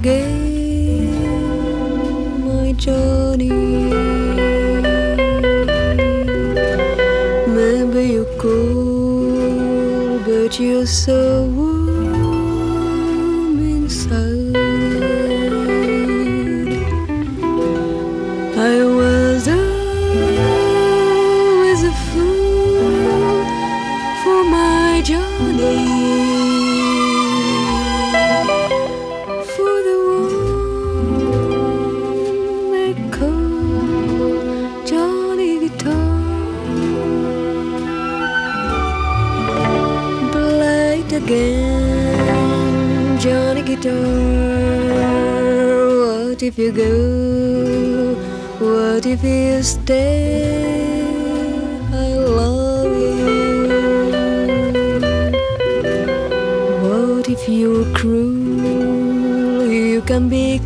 again, my Johnny. Maybe you're cold, but you're so warm inside. I was always a fool for my Johnny, for the one they call Johnny Guitar. Play it again, Johnny Guitar. What if you go? What if you stay? I love you. What if you're cruel? You can be